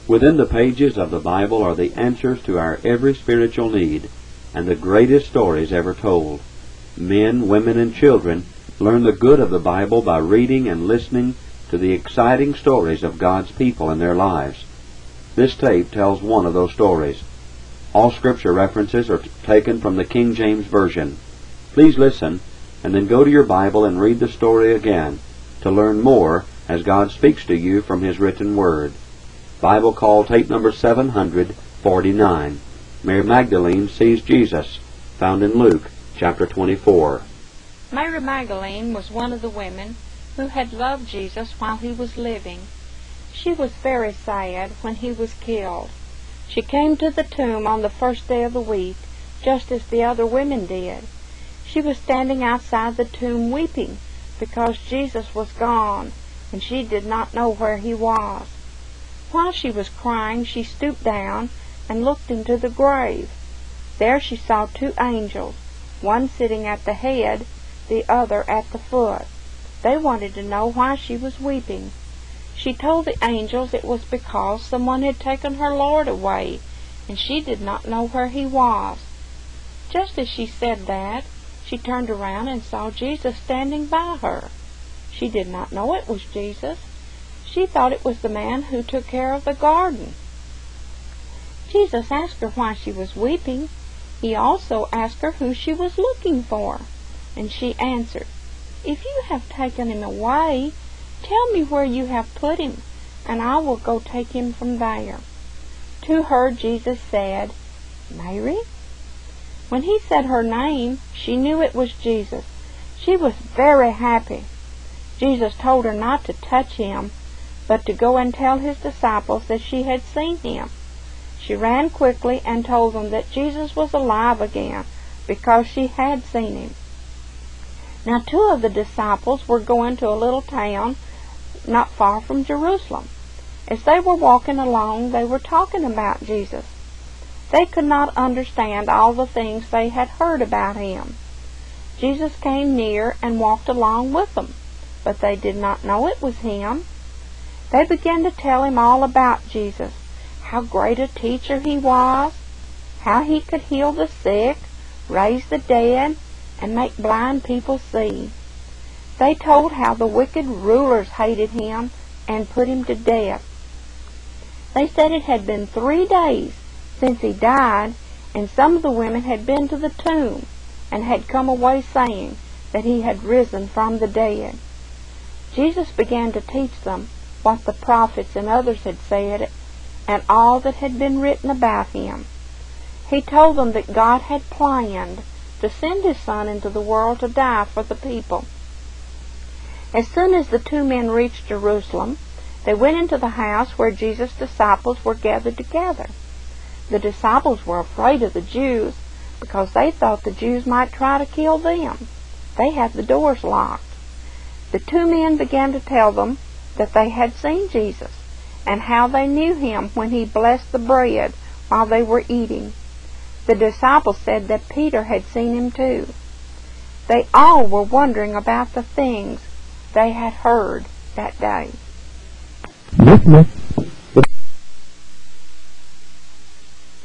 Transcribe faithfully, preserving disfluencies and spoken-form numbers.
Within the pages of the Bible are the answers to our every spiritual need and the greatest stories ever told. Men, women, and children learn the good of the Bible by reading and listening to the exciting stories of God's people and their lives. This tape tells one of those stories. All scripture references are taken from the King James Version. Please listen and then go to your Bible and read the story again to learn more as God speaks to you from His written Word. Bible Call tape number seven hundred forty-nine. Mary Magdalene Sees Jesus, found in Luke chapter twenty-four. Mary Magdalene was one of the women who had loved Jesus while He was living. She was very sad when He was killed. She came to the tomb on the first day of the week, just as the other women did. She was standing outside the tomb weeping because Jesus was gone, and she did not know where He was. While she was crying, she stooped down and looked into the grave. There she saw two angels, one sitting at the head, the other at the foot. They wanted to know why she was weeping. She told the angels it was because someone had taken her Lord away, and she did not know where He was. Just as she said that, she turned around and saw Jesus standing by her. She did not know it was Jesus. She thought it was the man who took care of the garden. Jesus asked her why she was weeping. He also asked her who she was looking for. And she answered, "If you have taken Him away, tell me where you have put Him, and I will go take Him from there." To her Jesus said, "Mary?" When He said her name, she knew it was Jesus. She was very happy. Jesus told her not to touch Him, but to go and tell His disciples that she had seen Him. She ran quickly and told them that Jesus was alive again, because she had seen Him. Now two of the disciples were going to a little town not far from Jerusalem. As they were walking along, they were talking about Jesus. They could not understand all the things they had heard about Him. Jesus came near and walked along with them, but they did not know it was Him. They began to tell Him all about Jesus, how great a teacher He was, how He could heal the sick, raise the dead, and make blind people see. They told how the wicked rulers hated Him and put Him to death. They said it had been three days since He died, and some of the women had been to the tomb and had come away saying that He had risen from the dead. Jesus began to teach them what the prophets and others had said, and all that had been written about Him. He told them that God had planned to send His Son into the world to die for the people. As soon as the two men reached Jerusalem, they went into the house where Jesus' disciples were gathered together. The disciples were afraid of the Jews, because they thought the Jews might try to kill them. They had the doors locked. The two men began to tell them that they had seen Jesus, and how they knew Him when He blessed the bread while they were eating. The disciples said that Peter had seen Him too. They all were wondering about the things they had heard that day. Listener.